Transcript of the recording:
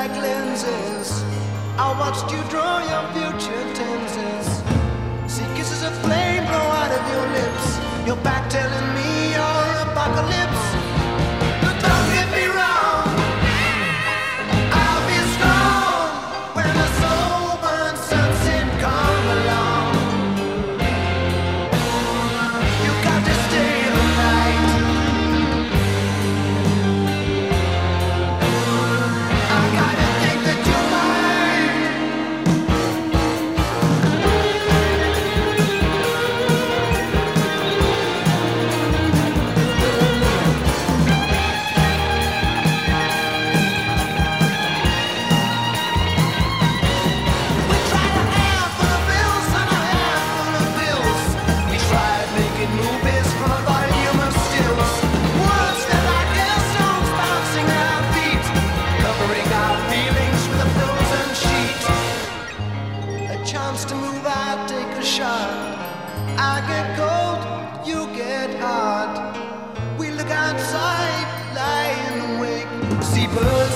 like lenses. I watched you draw your future tenses. See kisses of flame blow out of your lips. Your back telling me you're apocalypse. But don't get me wrong, I'll be strong when the soul burns sunset come along. You got to stay the night. I gotta think that you're mine. We tried a handful of bills and a handful of bills. We tried making movies from a volume of stills. Words felt like hailstones bouncing at our feet, covering our feelings with a frozen sheet. A chance to move out, take a shot. I get cold, you get hot. We look outside, lie in the wake. See birds